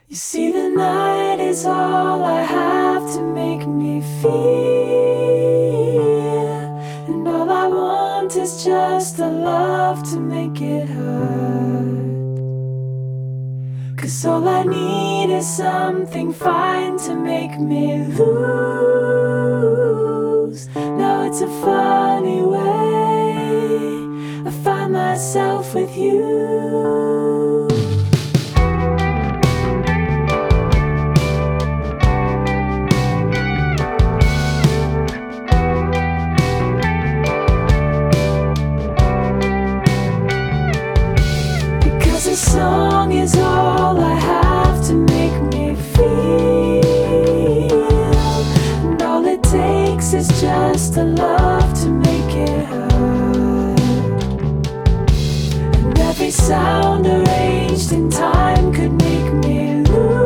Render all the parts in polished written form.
You see, the night is all I have to make me feel, and all I want is just a love to make it hurt. 'Cause all I need is something fine to make me lose. Now it's a funny way I find myself with you. This song is all I have to make me feel, and all it takes is just a love to make it hurt. And every sound arranged in time could make me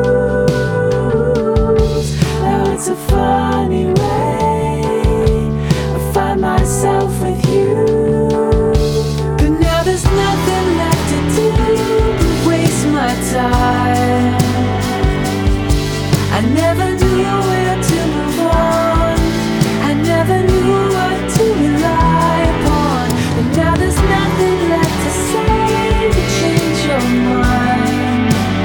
lose. Now it's a funny way I find myself with you. But now there's nothing left to do, my time. I never knew where to move on. I never knew what to rely upon. And now there's nothing left to say to change your mind.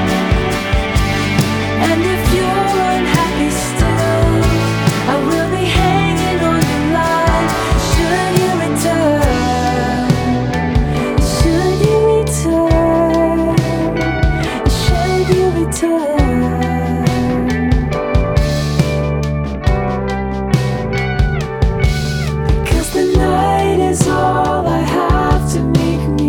And if you're unhappy still, I will be hanging on the line. Should you return? Should you return? Because the night is all I have to make me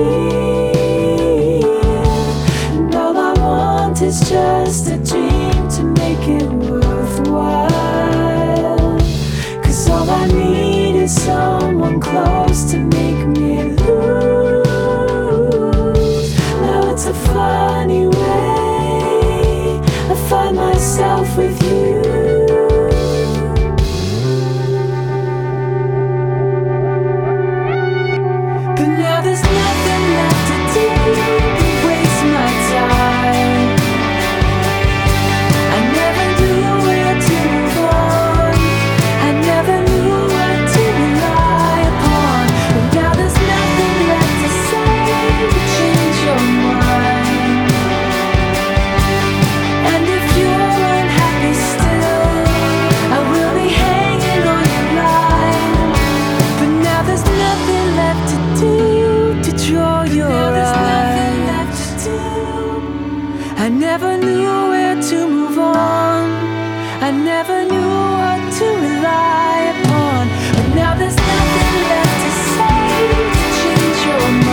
feel, and all I want is just a dream to make it worthwhile. 'Cause all I need is someone close to make me lose. Now it's a funny way I find myself with you. But now there's nothing left to do but waste my time. I never knew where to move on. I never knew what to rely upon. But now there's nothing left to say to change your mind. And if you're unhappy still, I will be hanging on your line. But now there's nothing left to do to draw your eyes. I never knew where to move on. I never knew what to rely upon. But now there's nothing left to say to change your mind.